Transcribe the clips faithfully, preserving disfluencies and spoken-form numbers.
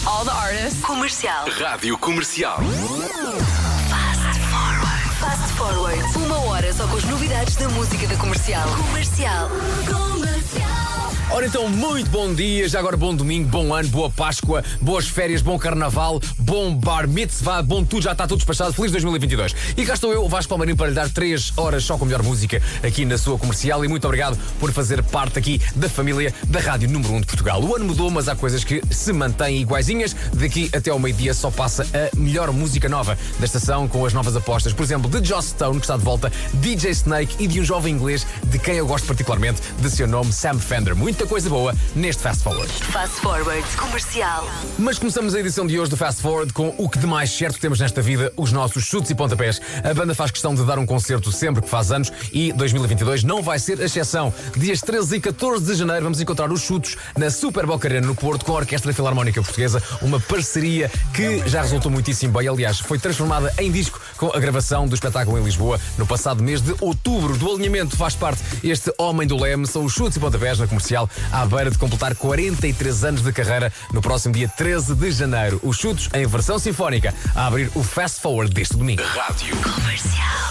all the artists. Comercial. Rádio Comercial. Fast Forward. Fast Forward. Uma hora só com as novidades da música da Comercial. Comercial. Comercial. Ora então, muito bom dia, já agora bom domingo, bom ano, boa Páscoa, boas férias, bom Carnaval, bom bar mitzvah, bom tudo, já está tudo despachado, feliz dois mil e vinte e dois. E cá estou eu, o Vasco Palmeirinho, para lhe dar três horas só com a melhor música aqui na sua Comercial, e muito obrigado por fazer parte aqui da família da Rádio Número um de Portugal. O ano mudou, mas há coisas que se mantêm iguaizinhas. Daqui até ao meio-dia só passa a melhor música nova da estação, com as novas apostas, por exemplo, de Joss Stone, que está de volta, D J Snake e de um jovem inglês de quem eu gosto particularmente, de seu nome, Sam Fender. Muita coisa boa neste Fast Forward. Fast Forward. Comercial. Mas começamos a edição de hoje do Fast Forward com o que de mais certo temos nesta vida, os nossos chutes e pontapés. A banda faz questão de dar um concerto sempre que faz anos e dois mil e vinte e dois não vai ser a exceção. Dias treze e catorze de janeiro vamos encontrar os chutos na Super Boca Arena no Porto com a Orquestra Filarmónica Portuguesa, uma parceria que já resultou muitíssimo bem. Aliás, foi transformada em disco com a gravação do espetáculo em Lisboa no passado mês de outubro. Do alinhamento faz parte este homem do leme, são os chutes e pontapés na Comercial, à beira de completar quarenta e três anos de carreira no próximo dia treze de janeiro. Os chutos em versão sinfónica a abrir o Fast Forward deste domingo. Rádio Comercial.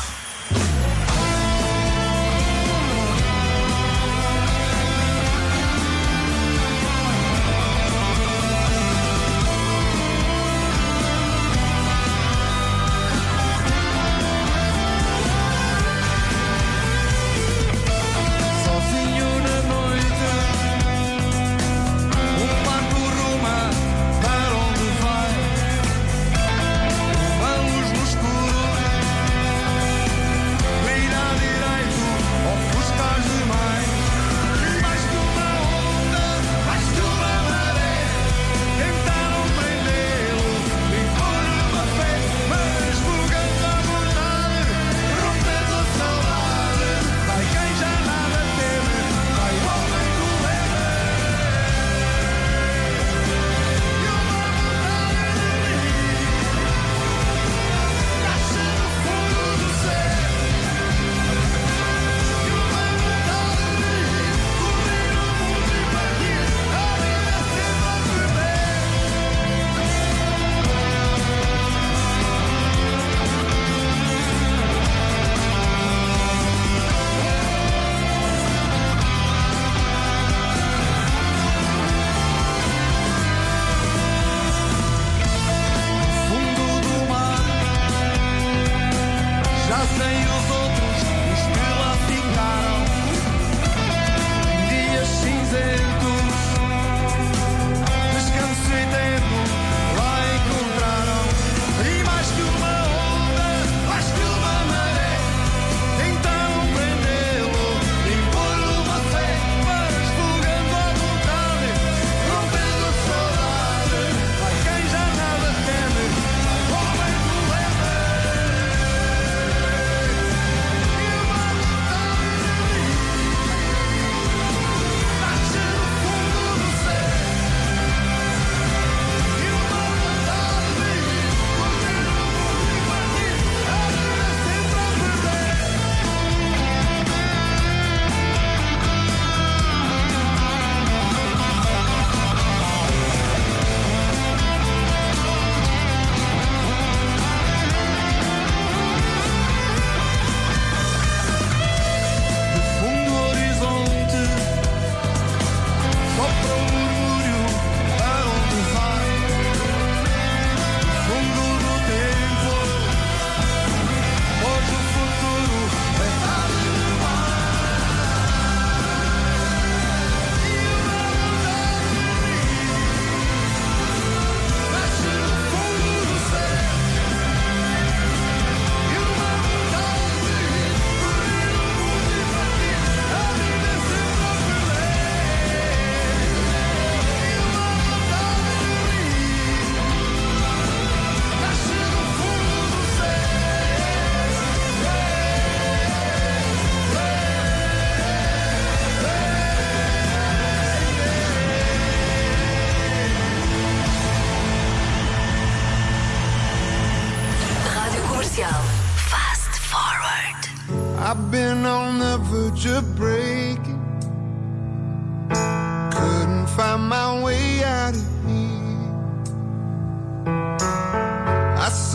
I've been on the verge of breaking, couldn't find my way out of here.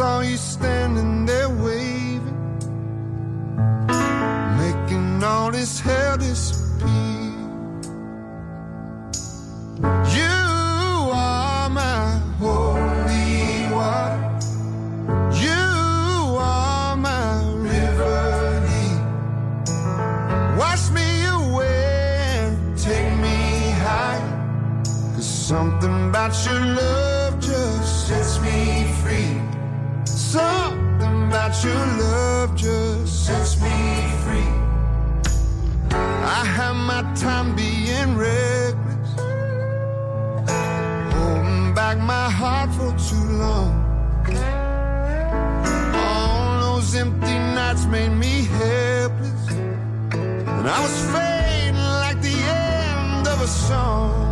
saw you standing there waving, making all this hell disappear. You are my holy water. You are my river deep. Wash me away and take me high, 'cause something about your love just sets me free. Something about your love just sets me free. I have my time being reckless, holding back my heart for too long. All those empty nights made me helpless, and I was fading like the end of a song.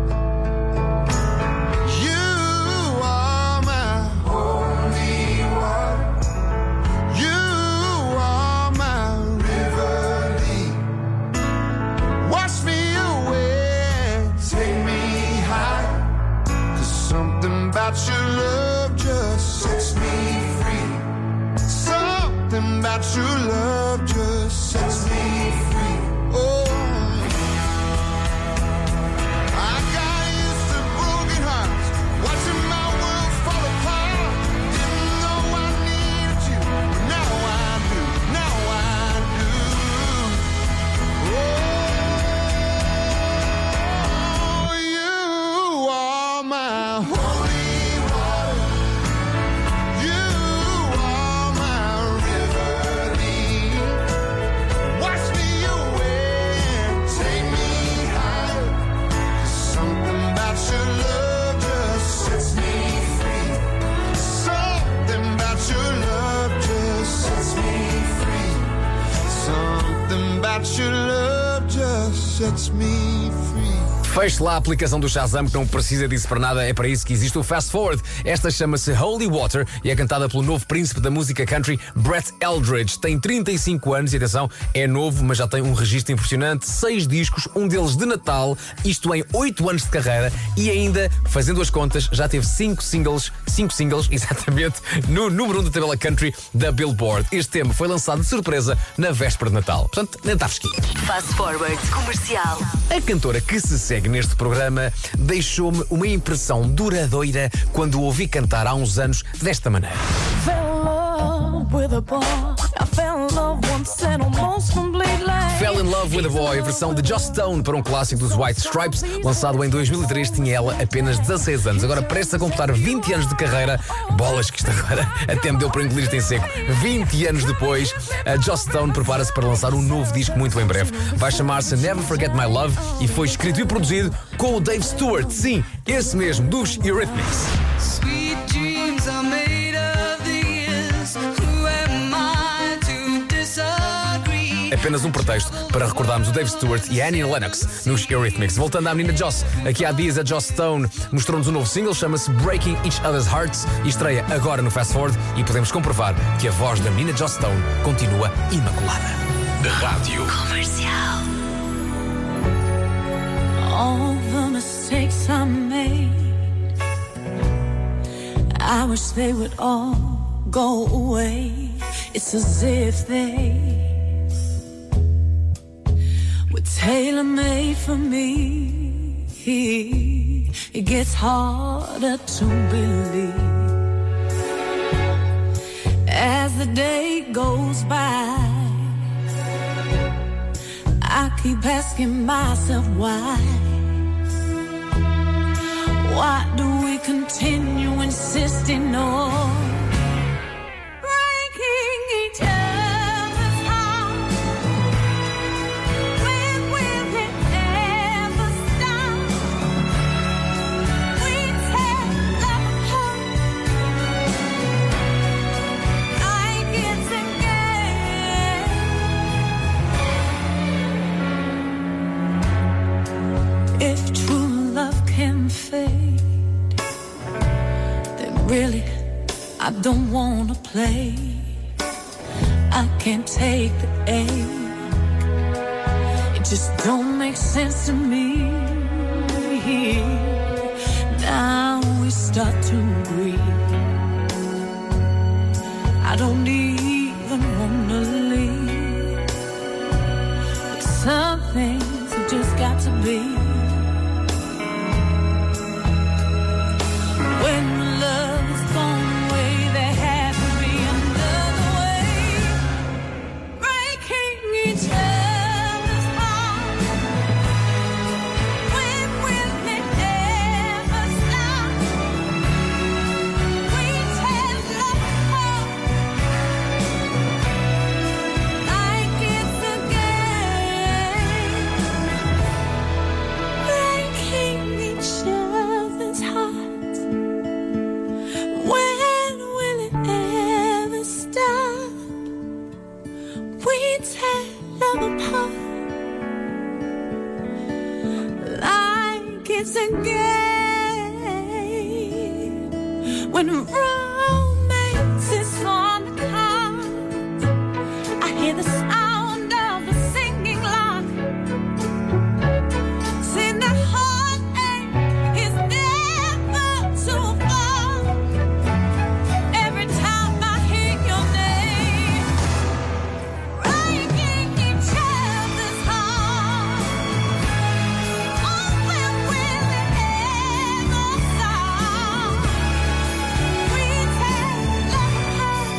About your love just sets me free. Something about your love just sets me free. Oh, I got used to broken hearts, watching my world fall apart. Didn't know I needed you, now I do, now I do. Oh, you are my home. Your love just sets me free. Feche lá a aplicação do Shazam, que não precisa disso para nada, é para isso que existe o Fast Forward. Esta chama-se Holy Water e é cantada pelo novo príncipe da música country, Brett Eldredge. Tem trinta e cinco anos e, atenção, é novo, mas já tem um registro impressionante. Seis discos, um deles de Natal, isto em oito anos de carreira, e ainda, fazendo as contas, já teve cinco singles, cinco singles, exatamente, no número um da tabela country da Billboard. Este tema foi lançado de surpresa na véspera de Natal. Portanto, nem está fresquinho. Fast Forward Comercial. A cantora que se segue neste programa deixou-me uma impressão duradoura quando o ouvi cantar há uns anos desta maneira. Fell in Love with a Boy, versão de Joss Stone para um clássico dos White Stripes, lançado em dois mil e três, tinha ela apenas dezasseis anos. Agora prestes a completar vinte anos de carreira, bolas que isto agora até me deu para engolir isto em seco. vinte anos depois, a Joss Stone prepara-se para lançar um novo disco muito em breve. Vai chamar-se Never Forget My Love e foi escrito e produzido com o Dave Stewart, sim, esse mesmo, dos Eurythmics. Sweet dreams are made of these. Who am I to disagree? Apenas um pretexto para recordarmos o Dave Stewart e a Annie Lennox nos Eurythmics. Voltando à menina Joss, aqui há dias a Joss Stone mostrou-nos um novo single, chama-se Breaking Each Other's Hearts e estreia agora no Fast Forward e podemos comprovar que a voz da menina Joss Stone continua imaculada. Rádio Comercial. All the mistakes I made, I wish they would all go away. It's as if they were tailor-made for me. It gets harder to believe as the day goes by. I keep asking myself why. Why do we continue insisting on breaking each other's hearts? When will it ever stop? We tear apart like it's a game. If true love can fade, really, I don't wanna play. I can't take the ache. It just don't make sense to me. Now we start to agree I don't even wanna leave, but some things have just got to be. When love is gone away, there has to be another way. Breaking each other's heart. When will it ever stop? We tear love apart like it's a game. Breaking each other's hearts. When will it ever stop? We tear love apart like it's a game. When romance is on the cards, I hear the sound of the singing lark. Sing the heartache is never too far. Every time I hear your name, breaking each other's heart. Oh, when will it ever stop? We tear love apart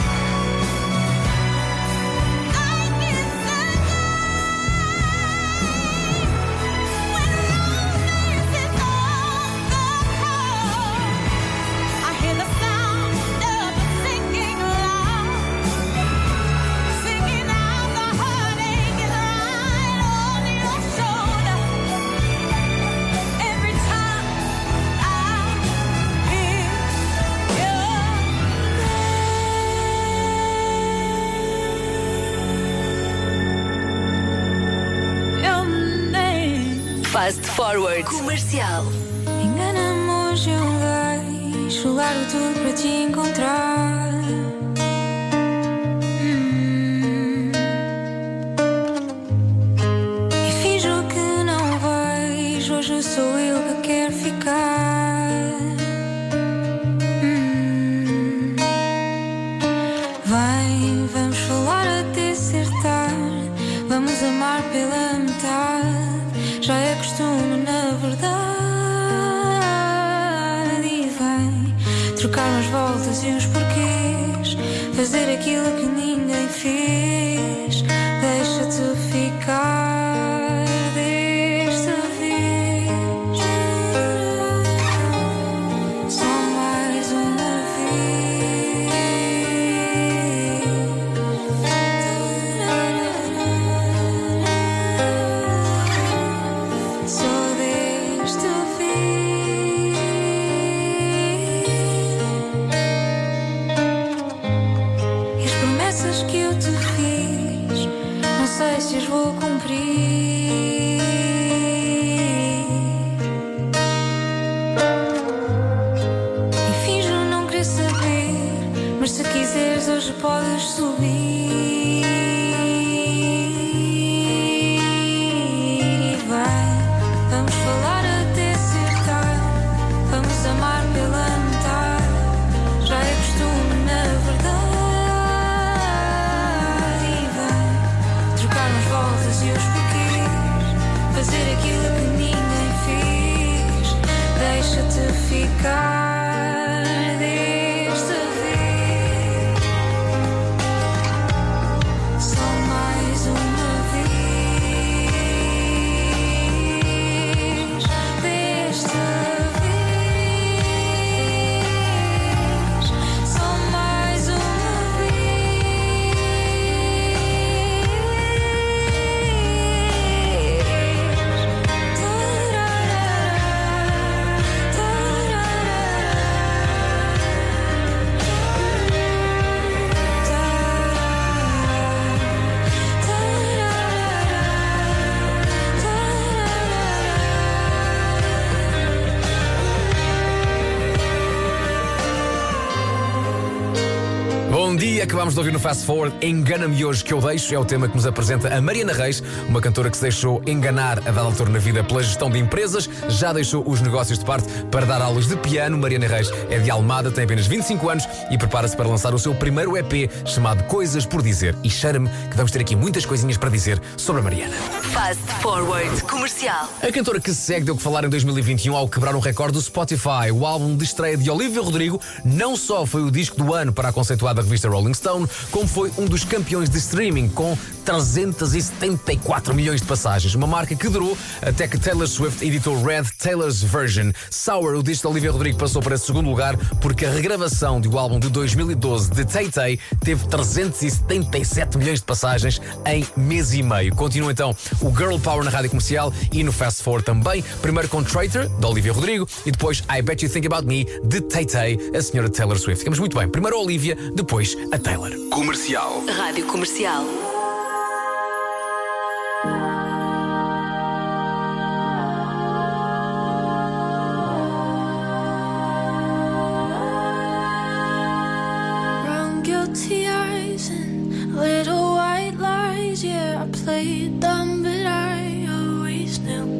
like it's a game. When romance is on the cards, I hear the sound of a singing lark. Singing out the heartache is right on your shoulder. Every time I hear your name. Fast Forward. Comercial. Enganamos um gajo, largo tudo para te encontrar. Hum. E finjo que não vejo, hoje sou eu que quero ficar. Hum. Vem, vamos falar até ser tarde. Vamos amar pela metade. Já é costume, na verdade. E vem trocar umas voltas e uns porquês. Fazer aquilo que ninguém fez. Deixa-te ficar desta vez. Só mais uma vez. Só desta vez. E as promessas que eu te fiz Bom dia, acabámos de ouvir no Fast Forward Engana-me Hoje Que Eu Deixo. É o tema que nos apresenta a Mariana Reis, uma cantora que se deixou enganar a dada altura na vida pela gestão de empresas, já deixou os negócios de parte para dar aulas de piano. Mariana Reis é de Almada, tem apenas vinte e cinco anos e prepara-se para lançar o seu primeiro E P chamado Coisas por Dizer. E cheira-me que vamos ter aqui muitas coisinhas para dizer sobre a Mariana. Fast Forward Comercial. A cantora que se segue deu que falar em dois mil e vinte e um ao quebrar um recorde do Spotify. O álbum de estreia de Olivia Rodrigo não só foi o disco do ano para a conceituada revista Rolling Stone, como foi um dos campeões de streaming com trezentos e setenta e quatro milhões de passagens. Uma marca que durou até que Taylor Swift editou Red, Taylor's Version. Sour, o disco de Olivia Rodrigo, passou para segundo lugar porque a regravação do álbum de dois mil e doze de Tay Tay teve trezentos e setenta e sete milhões de passagens em mês e meio. Continua então o Girl Power na rádio comercial e no Fast Forward também. Primeiro com Traitor, de Olivia Rodrigo, e depois I Bet You Think About Me, de Tay Tay, a senhora Taylor Swift. Ficamos muito bem. Primeiro a Olivia, depois a Taylor. Comercial. Rádio Comercial. Brown guilty eyes and little white lies. Yeah, I played dumb, but I always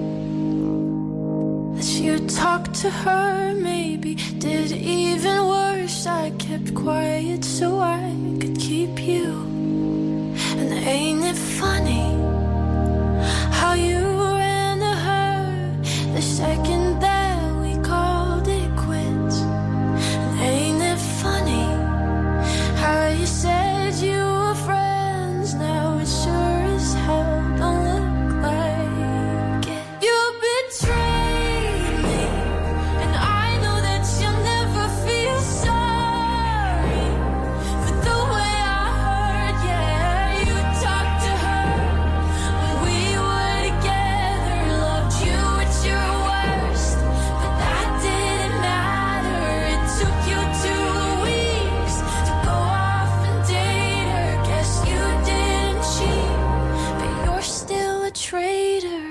knew that you talked to her, maybe did even worse. I kept quiet so I could keep you. And ain't it funny how you ran to her the second that we called it quits? And ain't it funny how you said you were friends? Now it sure as hell don't look like it. You betrayed me, and I know that you'll never feel sorry for the way I hurt. Yeah, you talked to her when we were together, loved you at your worst, but that didn't matter. It took you two weeks to go off and date her. Guess you didn't cheat, but you're still a traitor.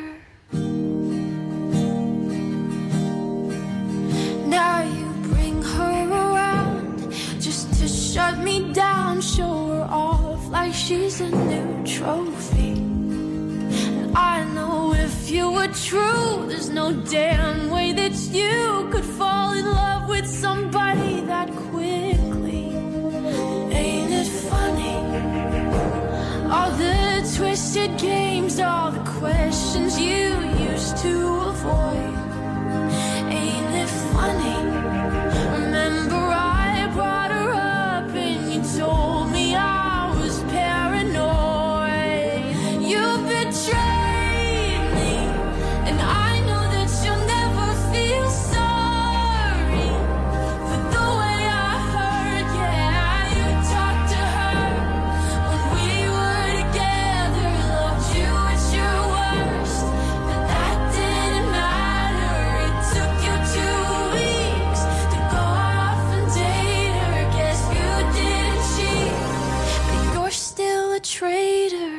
Now you bring her around just to shut me down, show her off like she's a new trophy. And I know if you were true, there's no damn way that you could fall in love with somebody that quickly. Ain't it funny? All the twisted games, all the questions you used to avoid. Ain't it funny? Remember I brought her up and you told me I was paranoid. You betrayed me, and I know that you'll never feel sorry for the way I hurt. Yeah, you talked to her when we were together, loved you at your worst, but that didn't matter. It took you two weeks to go off and date her. Guess you didn't cheat, but you're still a traitor.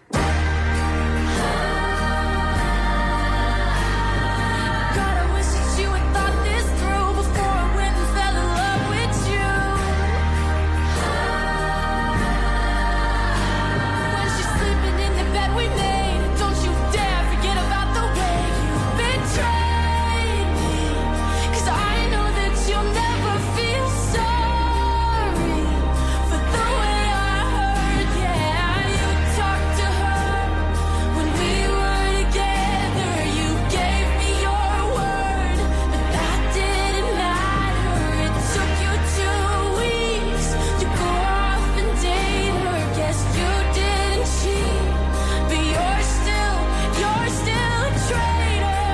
God, I wish that you had thought this through before I went and fell in love with you. When she's sleeping in the bed we made, don't you dare forget about the way you betrayed me. 'Cause I know that you'll never feel sorry for the way I hurt. Yeah, you talked to her when we were together. You gave me your word, but that didn't matter. It took you two weeks to go off and date her. Guess you didn't cheat, but you're still, you're still a traitor.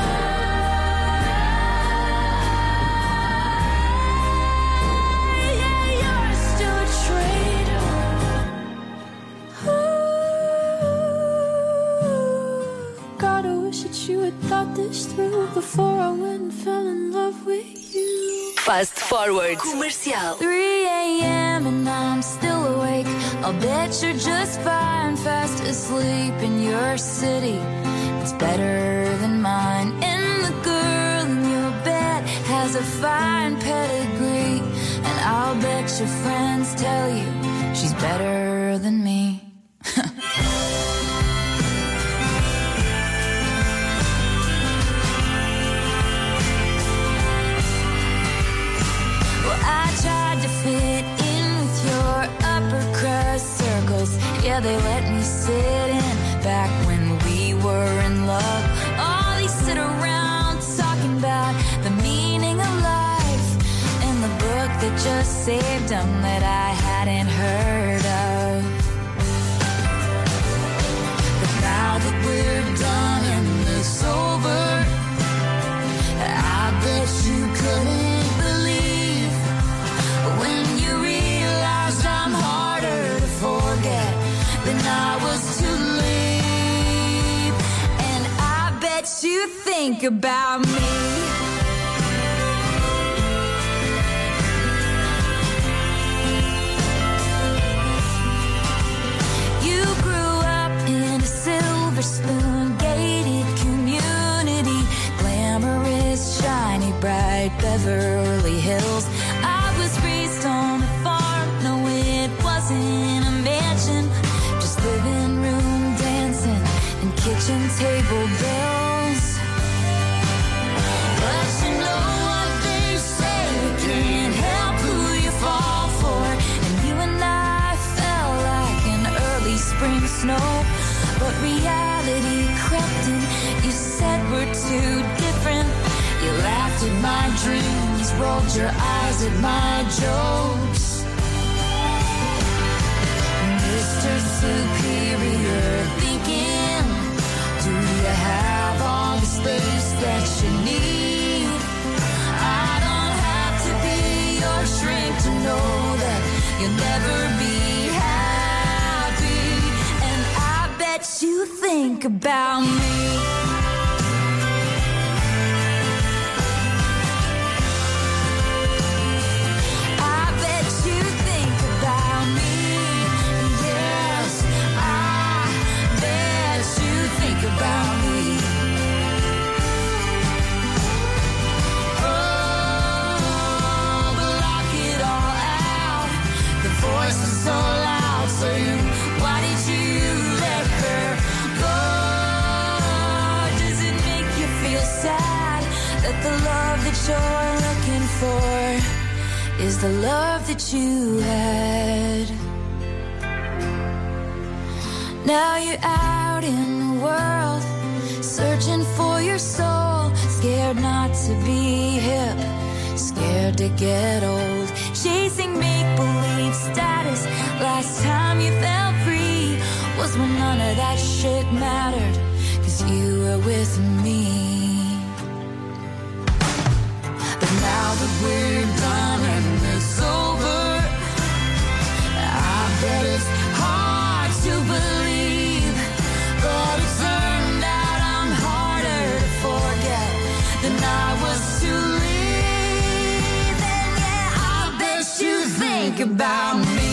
Yeah, you're still a traitor. God, I wish that you had thought this through before I went and fell in love with you. Fast Forward Comercial. three a.m. and I'm still awake. I'll bet you're just fine, fast asleep in your city. It's better than mine. And the girl in your bed has a fine pedigree. And I'll bet your friends tell you she's better than me. Well, I tried to fit in with your upper crust circles. Yeah, they let me sit in back when we were in love. Oh, they sit around talking about the meaning of life and the book that just saved them that I hadn't heard of. But now that we're done and it's over, I bet you couldn't believe when you realized I'm harder to forget than I was to leave. And I bet you think about me. You grew up in a silver spoon gated community, glamorous, shiny, bright Beverly Hills. I was raised on a farm, no, it wasn't a mansion, just living room dancing and kitchen table bills. But you know what they say, you can't help who you fall for. And you and I fell like an early spring snow. But reality crept in, you said we're too different. You laughed at my dreams, rolled your eyes at my jokes. Mister Superior thinking, do you have all the space that you need? I don't have to be your shrink to know that you'll never be happy. And I bet you think about me. I bet you think about me. Yes, I bet you think about me. Oh, but lock it all out. The voice is so loud saying, why did you let her go? Does it make you feel sad that the love that you're looking for is the love that you had? Now you're out in the world, searching for your soul, scared not to be hip, scared to get old, chasing make-believe status. Last time you felt free was when none of that shit mattered, 'cause you were with me. But now that we're done and it's over, I bet it's hard to believe, but it turned out I'm harder to forget than I was to leave. And yeah, I bet you think about me.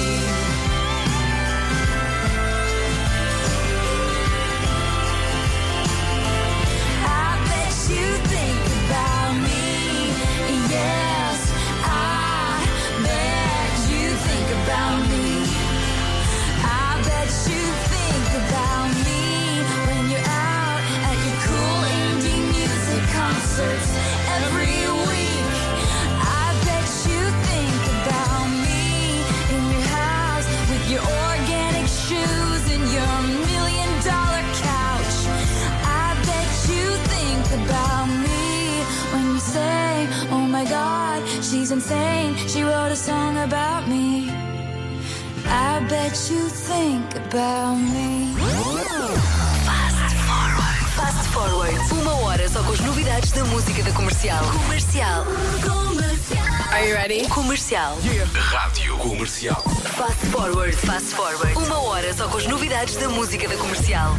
I bet you think about me. Yes, I bet you think about me. I bet you think about me when you're out at your cool indie music concerts every week. I bet you think about me in your house with your organic shoes and your million dollar couch. I bet you think about me when you say, oh my God, she's insane, she wrote a song about me. I bet you think about me. Fast Forward. Fast Forward. Uma hora só com as novidades da música da Comercial. Comercial. Comercial. Are you ready? Comercial. Rádio Comercial. Fast Forward. Fast Forward. Uma hora só com as novidades da música da Comercial.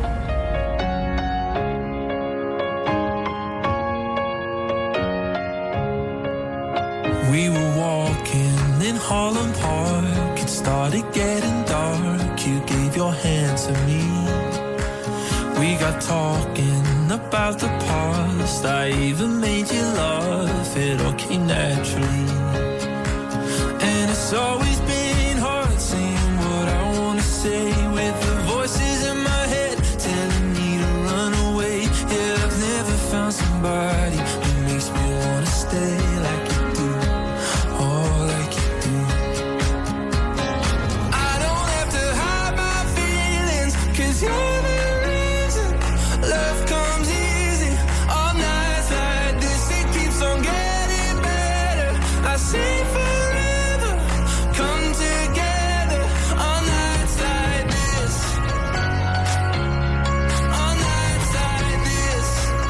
We were walking in Holland Park. It started getting dark. You gave your hand to me. We got talking about the past. I even made you laugh. It all came naturally. It's always been hard saying what I wanna say with the voices in my head telling me to run away. Yeah, I've never found somebody who makes me wanna stay like you do, oh, like you do. I don't have to hide my feelings, 'cause you're the reason love comes easy. All nights like this, it keeps on getting better. I say forever come together. All nights like this, all nights like this.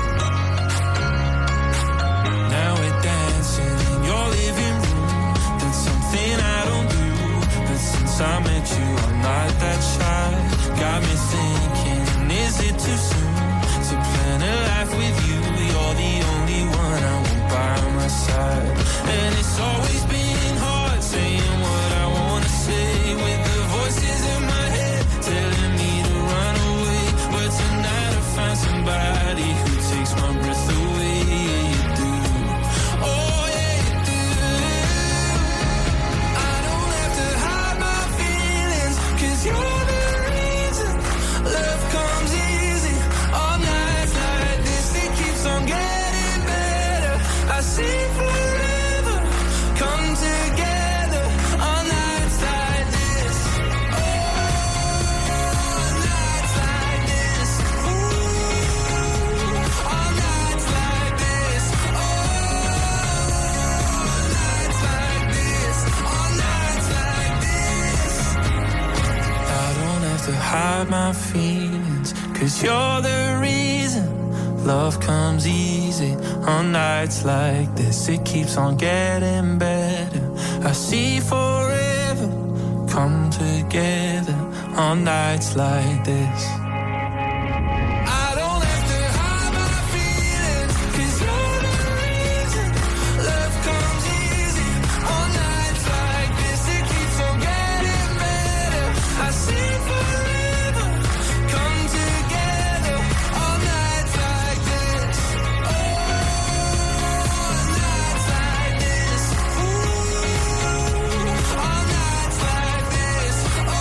Now we're dancing in your living room. That's something I don't do, but since I met you, I'm not that shy. Got me thinking, is it too soon to plan a life with you? You're the only one I want by my side. And it's always been hard saying what I wanna say with the voices in my head telling me to run away. But tonight I find somebody who takes my breath away. Yeah, you do. Oh, yeah, you do. I don't have to hide my feelings, 'cause you're the reason love comes easy. All nights like this, it keeps on getting better. I see forever come together. All nights like this, oh, nights like this, ooh, all nights like this, oh, nights like this, all nights like this. I don't have to hide my feelings, 'cause you're the reason love comes easy. On nights like this, it keeps on getting better. I see forever come together. On nights like this, I don't have to hide my feelings, 'cause you're the reason love comes easy. On nights like this, it keeps on getting better. I see forever come together. On nights like this, oh, nights like this, ooh, on nights like this, oh,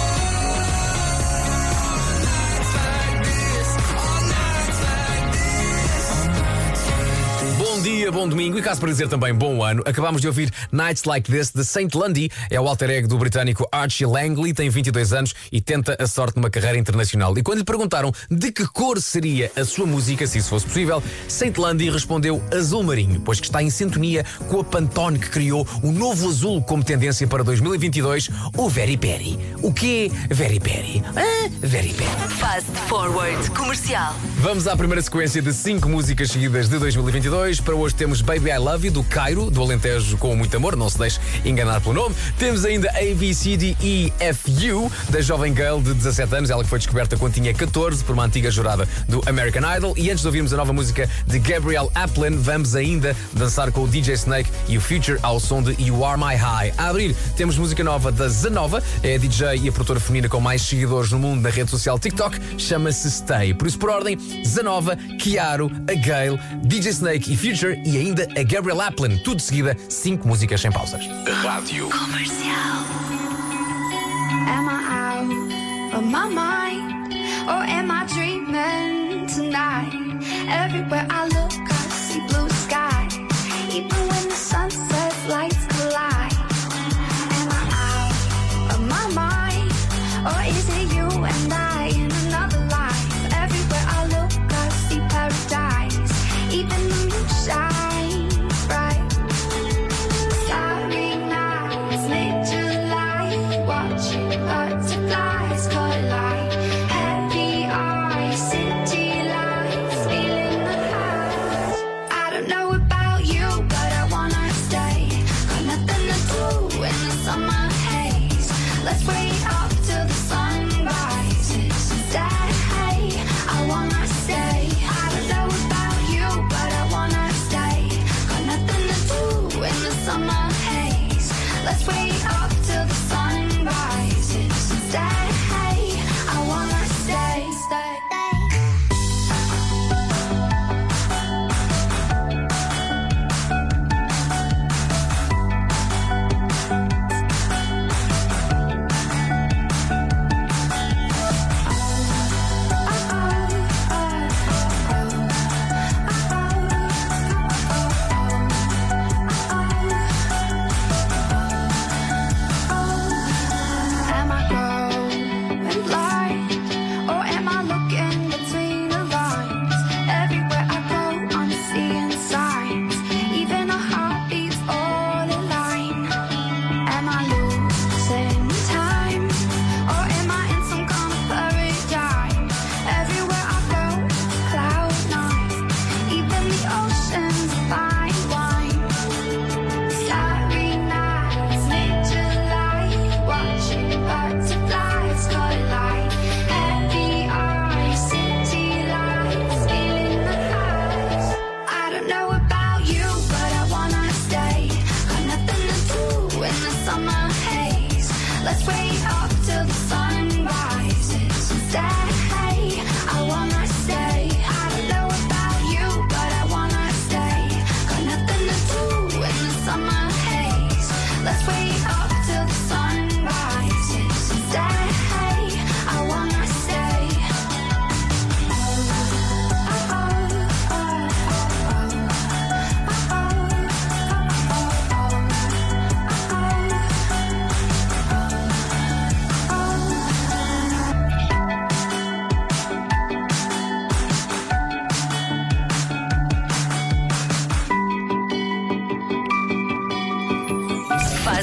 nights like this, on nights like this, on nights like this. Bom dia, bom domingo e caso para dizer também bom ano. Acabámos de ouvir Nights Like This de Saint Lundy. É o alter ego do britânico Archie Langley, tem vinte e dois anos e tenta a sorte numa carreira internacional. E quando lhe perguntaram de que cor seria a sua música, se isso fosse possível, Saint Lundy respondeu azul marinho, pois que está em sintonia com a Pantone, que criou o novo azul como tendência para dois mil e vinte e dois, o Very Berry. O quê? Very Berry? Ah, Very Berry. Fast Forward Comercial. Vamos à primeira sequência de cinco músicas seguidas de dois mil e vinte e dois. Para hoje temos Baby I Love You, do Cairo, do Alentejo com muito amor, não se deixe enganar pelo nome. Temos ainda A, B, C, D, E, F, U, da jovem girl de dezassete anos, ela que foi descoberta quando tinha catorze por uma antiga jurada do American Idol. E antes de ouvirmos a nova música de Gabriel Aplin, vamos ainda dançar com o D J Snake e o Future ao som de You Are My High. A abrir, temos música nova da Zanova, é a D J e a produtora feminina com mais seguidores no mundo na rede social TikTok, chama-se Stay. Por isso, por ordem, Zanova, Chiaro, a Gale, D J Snake e Future e ainda a Gabriel Aplin. Tudo de seguida, cinco músicas sem pausas. Rádio Comercial. Am I out of my mind? Or am I dreaming tonight? Everywhere I look, I see blue sky. Even when the sunset lights collide. Am I out of my mind? Or is it you and I in another life? Everywhere I look, I see paradise. Even the moon shines bright. Starry nights, mid-July, watching butterflies collide. Heavy eyes, city lights, feeling the highs. I don't know about you, but I wanna stay. Got nothing to do in the summer haze. Let's wait up till the sun rises. Instead, hey, I wanna stay. I don't know about you, but I wanna stay. Got nothing to do in the summer haze. Let's wait up till the sun rises. Instead, hey, I wanna stay, stay.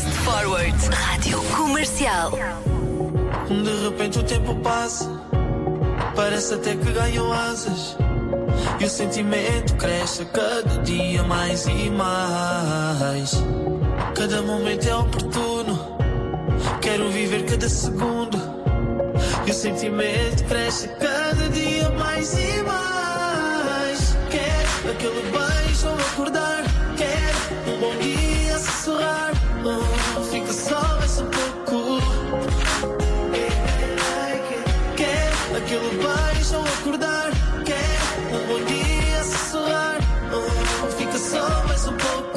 Fast Forward. Rádio Comercial. De repente o tempo passa, parece até que ganhou asas. E o sentimento cresce cada dia mais e mais. Cada momento é oportuno, quero viver cada segundo. E o sentimento cresce cada dia mais e mais. Quero aquele beijo ao acordar, quero um bom dia a sussurrar. Oh, fica só mais um pouco. Quero aquele beijo ao acordar, quero um bom dia a sussurrar. Oh, fica só mais um pouco.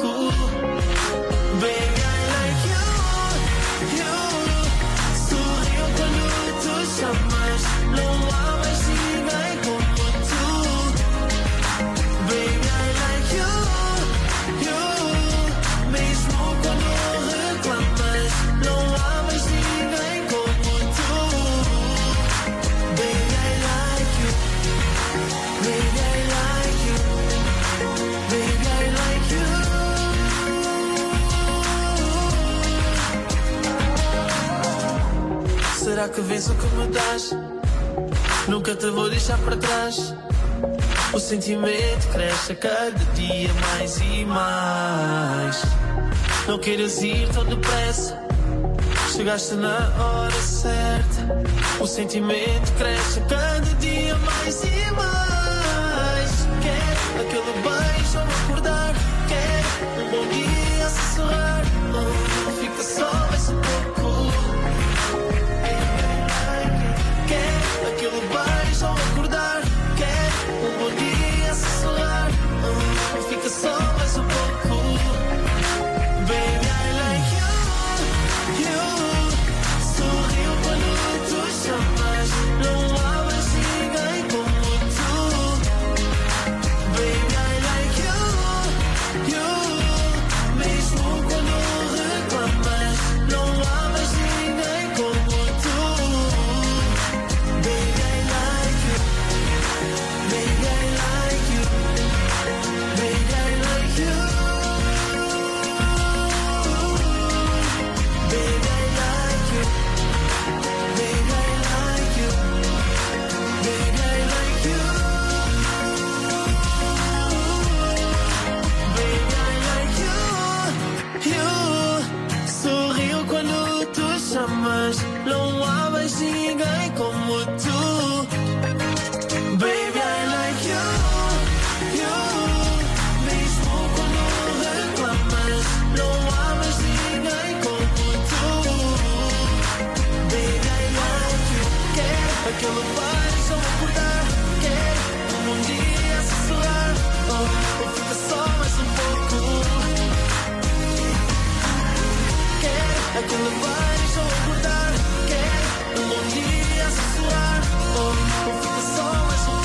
Baby, I like you, you. Sorriu quando tu chamas, não há mais ninguém como tu. Baby, I like you, you. Mesmo quando reclamas, não há mais ninguém como tu. Baby, I like you, baby, I like you, baby, I like you. Será que vês o que me dás? Nunca te vou deixar para trás. O sentimento cresce a cada dia mais e mais. Não queiras ir tão depressa, chegaste na hora certa. O sentimento cresce a cada dia mais e mais. Quero aquele beijo ao acordar, quero um bom dia a sussurrar. Oh, fica só mais um pouco. Quero aquele beijo ao acordar, quero um bom dia a sussurrar. Oh, fica só mais um pouco. Baby, I like you, you. Sorriu quando tu chamas, não há mais ninguém como tu. Baby, I like you, you. Mesmo quando reclamas, não há mais ninguém como tu. Baby, I like you, baby, I like you, baby, I like you. Baby, I like you, baby, I like you, baby, I like you. Baby, I like you, you. Sorriu quando tu chamas, não há mais ninguém como tu. Baby, I like you, you. Mesmo quando reclamas, não há mais ninguém como tu. Baby, I like you. Quero aquele beijo ao acordar, quero um bom dia a sussurrar. Oh, oh, fica só mais um pouco. Quero aquele beijo ao acordar, quero um bom dia a sussurrar. Oh, oh, fica só mais um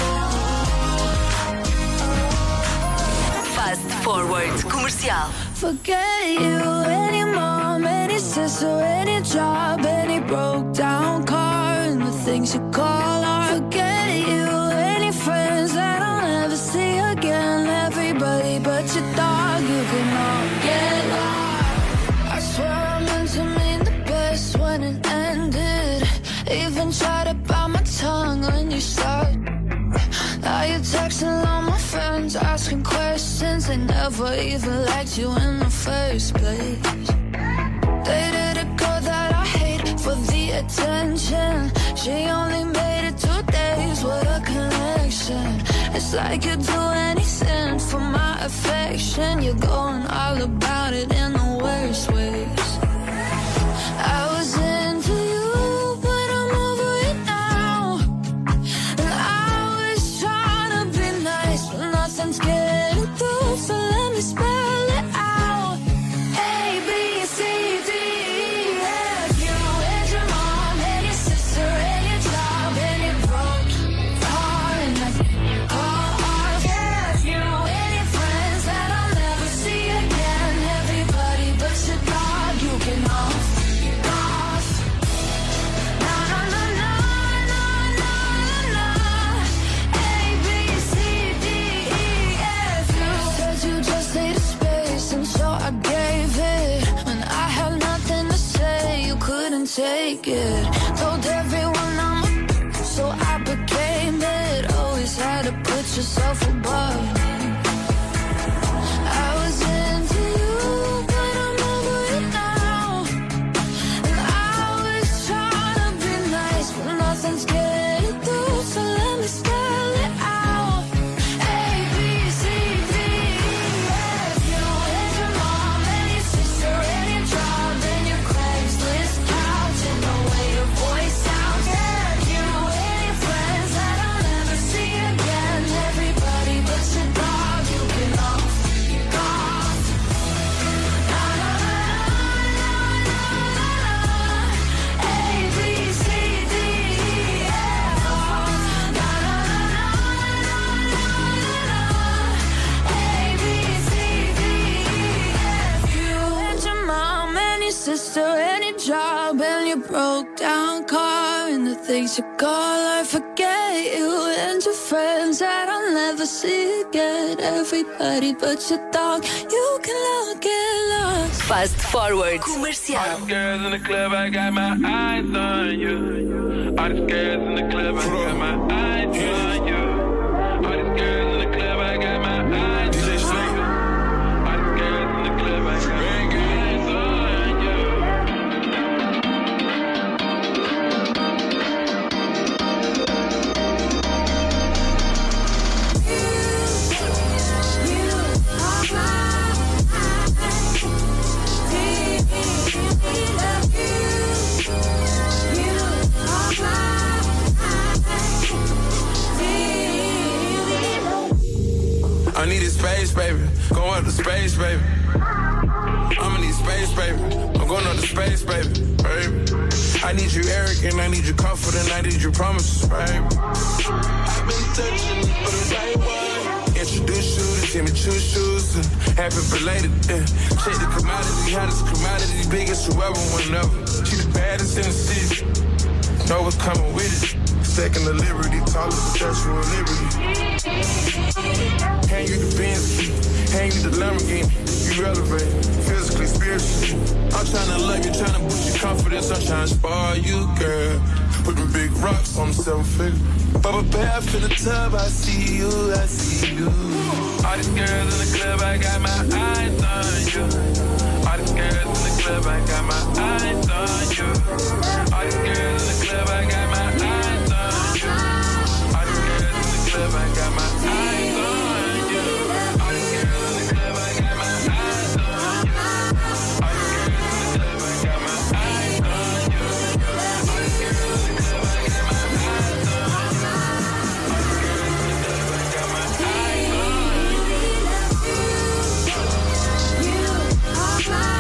pouco. Fast Forward Comercial. Forget you, any mom, any sister, any job, any broke down car, and the things you call art. Forget you, any friends that I'll never see again. Everybody but your dog, you can all get lost. I swear I meant to mean the best when it ended. Even tried to bite my tongue when you started. Now you're texting all my friends, asking questions. They never even liked you in the first place. Dated a girl that I hate for the attention. She only made it two days, what a connection. It's like you'd do anything for my affection. You're going all about it in the worst ways. I was into you, but I'm over it now. And I was trying to be nice, but nothing's getting through, so let me spell it out. A, B, C, D, E, F, you and your mom and your sister and your job and your broke car and I call off. F, you and your friends that I'll never see again. Everybody but your dog. take it. Told everyone I'm a so I became it. Always had to put yourself above me. I was into you, but I'm over it now. And I was trying to be nice, but nothing's getting through. So let me spell it out. A, B, C, D, F. You and your mom and your sister and your job and your Craigslist couch and the way your voice sounds. Yeah, you and your friends that I'll never see again. Everybody but your dog, you can off, off. Na na na na na na. A, B, C, D, E, F. Na na na na na na. A, B, C, D, E, F. You and your mom and your sister and your job and your broke down car and the things you call I forget. You and your friends that I'll never see again. Everybody but your dog, you can all get lost. Fast Forward. Comercial. Girls in the club, I got my eyes on you. All these girls in the club, I got my eyes on you. All these girls in the club, I got my eyes on you. All these girls in the club, I got my eyes on you. I need a space, baby. Go up to space, baby. I'ma need space, baby. I'm going up to space, baby. baby. I need you arrogant, I need you confident, I need you promises, baby. I've been searching for the right one. Introduce you to Jimmy Choo shoes and happy belated. Yeah. Check the commodity, hottest commodity, biggest whoever, whenever. She the baddest in the city. Know what's coming with it. Second the liberty, tallest statue of liberty. Hang you the Benz, hang you the Lamborghini. You elevate, physically, spiritually. I'm trying to love you, trying to boost your confidence. I'm trying to spoil you, girl. Put them big rocks on the seven figure. Bubble bath in the tub, I see you, I see you. All these girls in the club, I got my eyes on you. All these girls in the club, I got my eyes on you. All these girls in the club, I got my eyes on you. All these girls in the club, I got my eyes on you. All these girls in the club, I got my eyes on you. All these girls in the club, I got my eyes on you. All these girls in the club, I got my eyes on you. All these girls in the club, I got my eyes on you. You are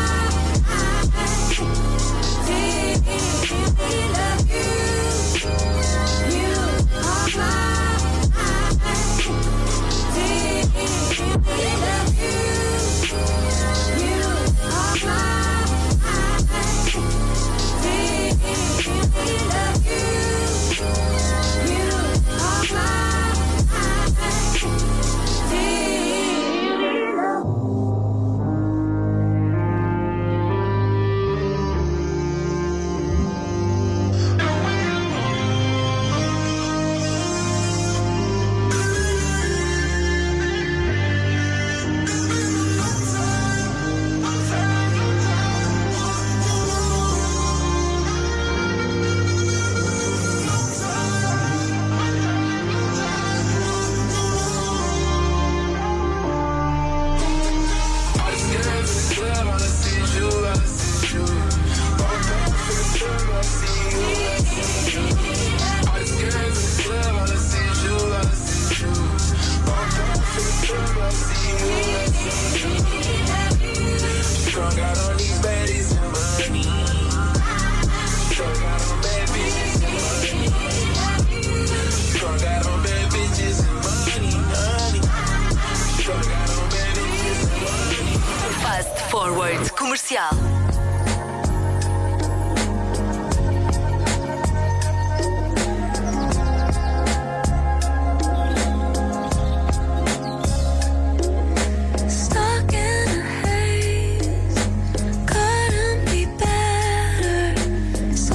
Forward Comercial. Stuck in a haze, couldn't be better.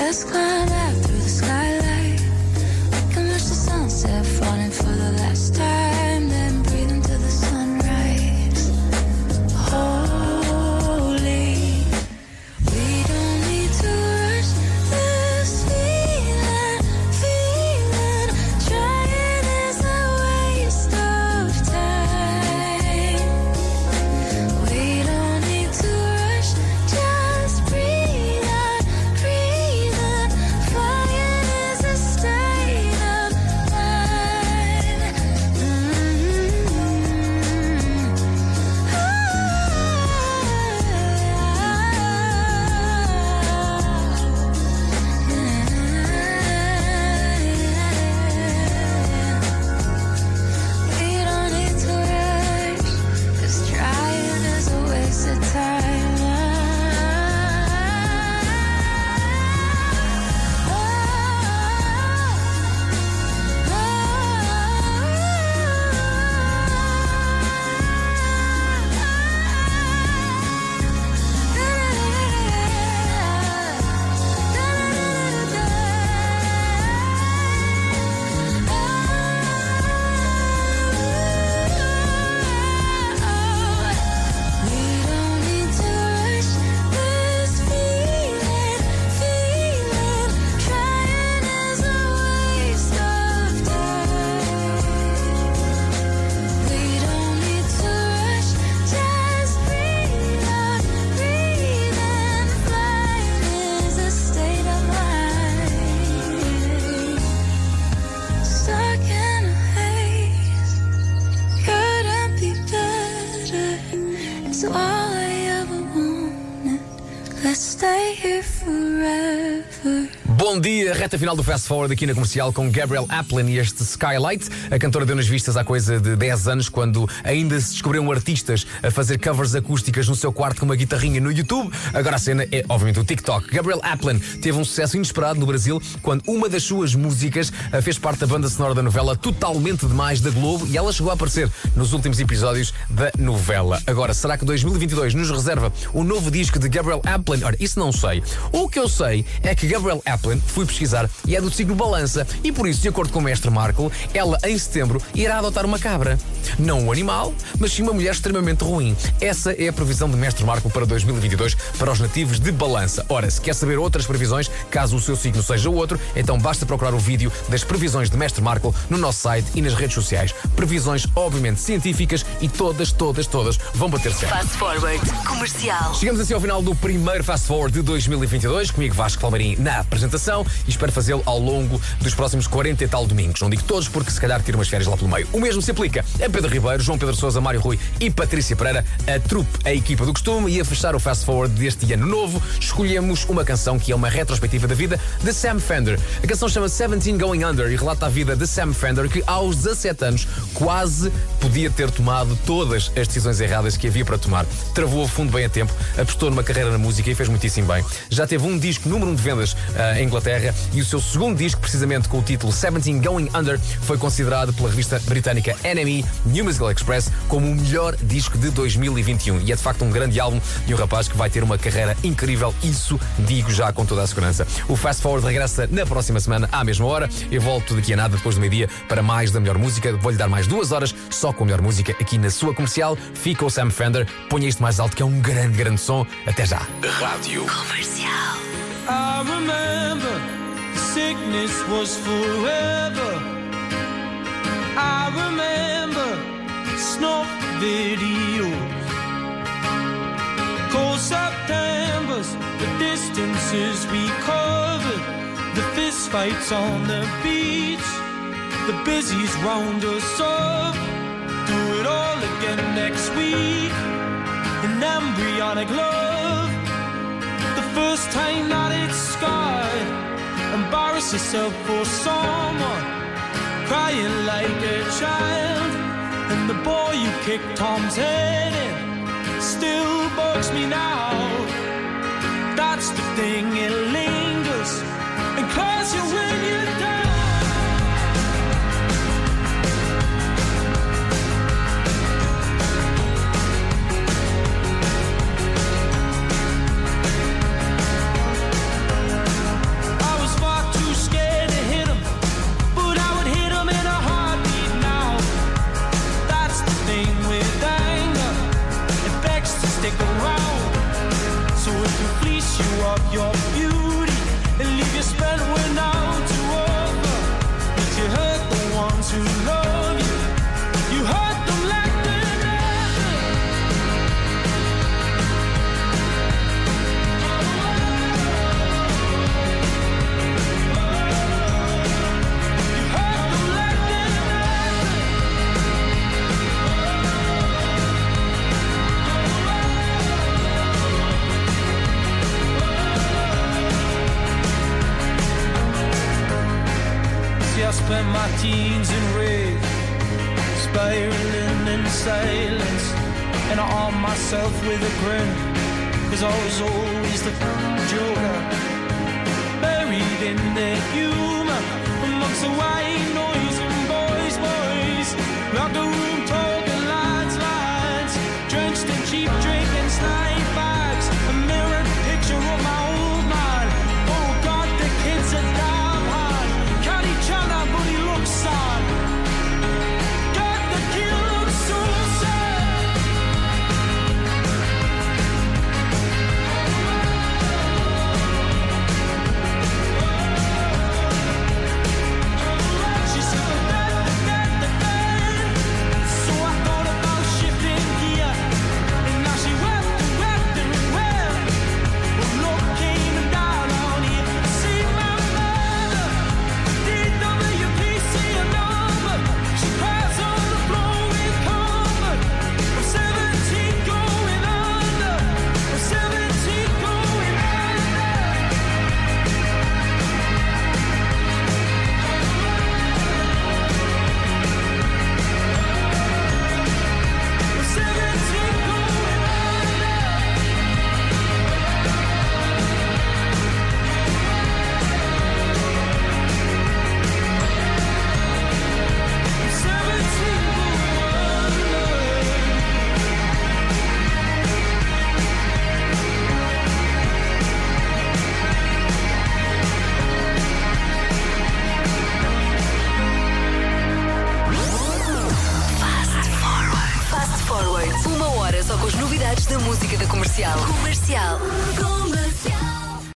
Let's climb out through the skylight. We can watch the sunset falling for the last time, then breathe into the sunrise. Holy, we don't need to rush this feeling, feeling. Trying is a waste of time. We don't need to rush, just breathe out, breathe out. Flying is a state of mind. We don't need to rush, 'cause trying is a waste of time. We don't need to rush this feeling, feeling. Trying is a waste of time. We don't need to rush, just breathe out, breathe in. Flying is a state of mind. Stuck in a haze, couldn't be better. It's all I ever wanted. Let's stay here forever. Bom dia, reta final do Fast Forward aqui na Comercial com Gabrielle Aplin e este Skylight. A cantora deu nas vistas há coisa de dez anos, quando ainda se descobriam artistas a fazer covers acústicas no seu quarto com uma guitarrinha no YouTube. Agora a cena é, obviamente, o TikTok. Gabrielle Aplin teve um sucesso inesperado no Brasil quando uma das suas músicas a fez parte da banda sonora da novela Totalmente Demais da Globo, e ela chegou a aparecer nos últimos episódios da novela. Agora, será que dois mil e vinte e dois nos reserva o novo disco de Gabrielle Aplin? Ora, isso não sei. O que eu sei é que Gabrielle Aplin, fui pesquisar, e é do signo Balança, e por isso, de acordo com o mestre Marco, ela em setembro irá adotar uma cabra. Não um animal, mas sim uma mulher extremamente ruim. Essa é a previsão de mestre Marco para dois mil e vinte e dois para os nativos de Balança. Ora, se quer saber outras previsões, caso o seu signo seja outro, então basta procurar o vídeo das previsões de mestre Marco no nosso site e nas redes sociais. Previsões, obviamente, científicas, e todas, todas, todas vão bater certo. Fast Forward Comercial. Chegamos assim ao final do primeiro Fast Forward de dois mil e vinte e dois, comigo Vasco Palmeirim na apresentação, e espero fazê-lo ao longo dos próximos quarenta e tal domingos. Não digo todos, porque se calhar tiro umas férias lá pelo meio. O mesmo se aplica a Pedro Ribeiro, João Pedro Sousa, Mário Rui e Patrícia Pereira, a trupe, a equipa do costume. E a fechar o Fast Forward deste ano novo, escolhemos uma canção que é uma retrospectiva da vida de Sam Fender. A canção chama-se Seventeen Going Under e relata a vida de Sam Fender, que aos dezassete anos quase podia ter tomado todas as decisões erradas que havia para tomar. Travou a fundo bem a tempo, apostou numa carreira na música e fez muitíssimo bem. Já teve um disco número um de vendas uh, em Inglaterra, e o seu segundo disco, precisamente com o título Seventeen Going Under, foi considerado pela revista britânica N M E New Musical Express como o melhor disco de dois mil e vinte e um. E é de facto um grande álbum de um rapaz que vai ter uma carreira incrível, isso digo já com toda a segurança. O Fast Forward regressa na próxima semana à mesma hora. Eu volto daqui a nada, depois do meio-dia, para mais da melhor música. Vou-lhe dar mais duas horas só com a melhor música aqui na sua Comercial. Fica o Sam Fender, ponha isto mais alto, que é um grande, grande som. Até já. Rádio Comercial. I remember the sickness was forever. I remember snuff videos, cold Septembers, the distances we covered, the fist fights on the beach, the busies round us up. Do it all again next week. An embryonic love, the first time that it's scarred. Embarrass yourself for someone, crying like a child. And the boy you kicked Tom's head in still bugs me now. That's the thing, it lingers and claws you when you're down. release you of your beauty and leave you spent without to over. But you hurt the ones who love you. You hurt them like they're nothing. You hurt them like they're nothing. See, I spent my teens in rage, spiraling in silence, and I armed myself with a grin, cause I was always the joker, buried in the humor, amongst the white noise and boys, boys, rock the room talking lines, lines, drenched in cheap drink and snide bags, a mirrored picture of my old man. Oh God, the kid's a damn hard, can't each other but he looks sad. Got the kid so sad. She said the bed, the bed, the bed. So I thought about shifting gear, and now she wept and wept and wept. When love came down on you, see my mother, D W P C a number. She cries on the floor with comfort. I'm seventeen going under. I'm seventeen going under. I'm seventeen going under. I'm seventeen going under. Fast Forward. Uma hora só com as novidades da música da comercial. Comercial. Comercial.